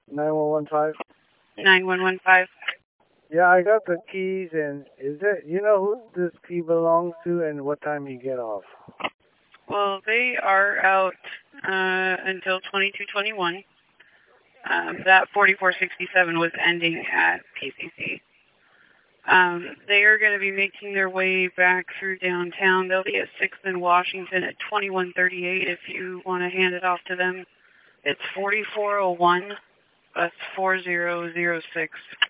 9115. 9115. Yeah, I got the keys, and is it, you know who this key belongs to and what time you get off? Well, they are out until 2221. That 4467 was ending at PCC. They are going to be making their way back through downtown. They'll be at 6th and Washington at 2138 if you want to hand it off to them. It's 4401. That's 4006.